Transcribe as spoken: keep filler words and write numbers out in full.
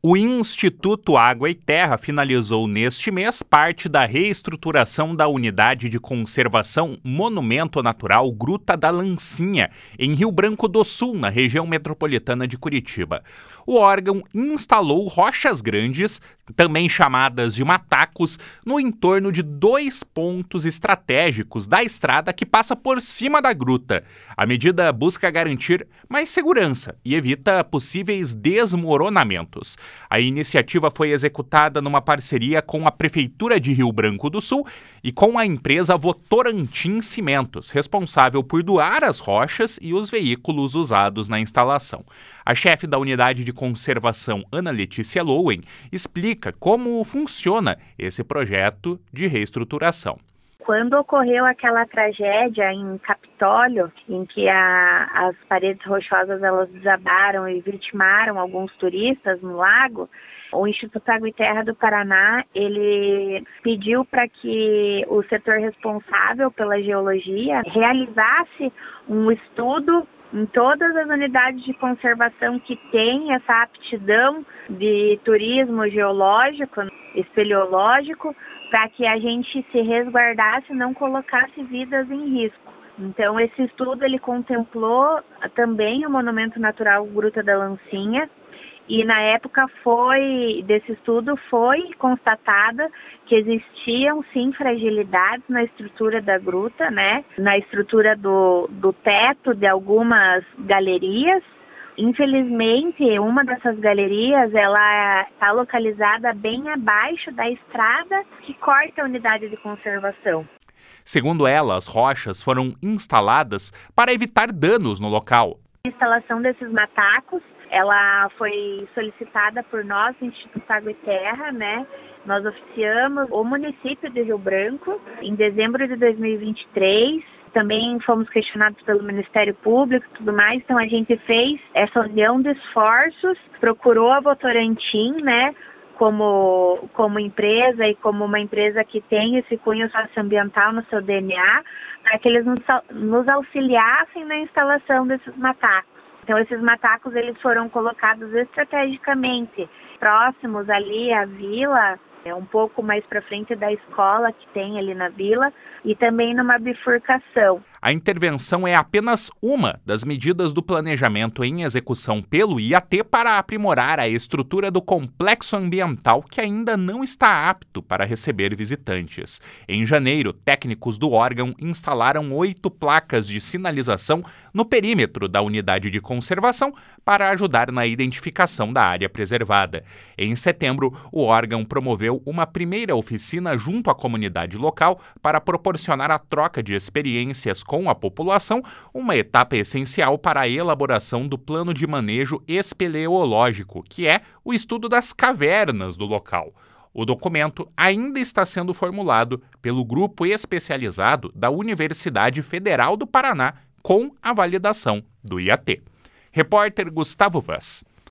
O Instituto Água e Terra finalizou neste mês parte da reestruturação da Unidade de Conservação Monumento Natural Gruta da Lancinha, em Rio Branco do Sul, na região metropolitana de Curitiba. O órgão instalou rochas grandes, também chamadas de matacos, no entorno de dois pontos estratégicos da estrada que passa por cima da gruta. A medida busca garantir mais segurança e evita possíveis desmoronamentos. A iniciativa foi executada numa parceria com a Prefeitura de Rio Branco do Sul e com a empresa Votorantim Cimentos, responsável por doar as rochas e os veículos usados na instalação. A chefe da Unidade de Conservação, Ana Letícia Lowen, explica como funciona esse projeto de reestruturação. Quando ocorreu aquela tragédia em Capitólio, em que a, as paredes rochosas elas desabaram e vitimaram alguns turistas no lago, o Instituto Água e Terra do Paraná ele pediu para que o setor responsável pela geologia realizasse um estudo em todas as unidades de conservação que têm essa aptidão de turismo geológico, espeleológico, para que a gente se resguardasse e não colocasse vidas em risco. Então, esse estudo ele contemplou também o Monumento Natural Gruta da Lancinha, e na época foi, desse estudo foi constatada que existiam sim fragilidades na estrutura da gruta, né? Na estrutura do, do teto de algumas galerias. Infelizmente, uma dessas galerias ela está localizada bem abaixo da estrada que corta a unidade de conservação. Segundo ela, as rochas foram instaladas para evitar danos no local. A instalação desses matacos ela foi solicitada por nós, Instituto Água e Terra, né? Nós oficiamos o município de Rio Branco em dezembro de dois mil e vinte e três. Também fomos questionados pelo Ministério Público e tudo mais, então a gente fez essa união de esforços, procurou a Votorantim, né, como, como empresa e como uma empresa que tem esse cunho socioambiental no seu D N A, para que eles nos, nos auxiliassem na instalação desses matacos. Então, esses matacos eles foram colocados estrategicamente próximos ali à vila, é um pouco mais para frente da escola que tem ali na vila e também numa bifurcação. A intervenção é apenas uma das medidas do planejamento em execução pelo I A T para aprimorar a estrutura do complexo ambiental que ainda não está apto para receber visitantes. Em janeiro, técnicos do órgão instalaram oito placas de sinalização no perímetro da unidade de conservação para ajudar na identificação da área preservada. Em setembro, o órgão promoveu uma primeira oficina junto à comunidade local para proporcionar a troca de experiências com a população, uma etapa essencial para a elaboração do plano de manejo espeleológico, que é o estudo das cavernas do local. O documento ainda está sendo formulado pelo grupo especializado da Universidade Federal do Paraná, com a validação do I A T. Repórter Gustavo Vaz.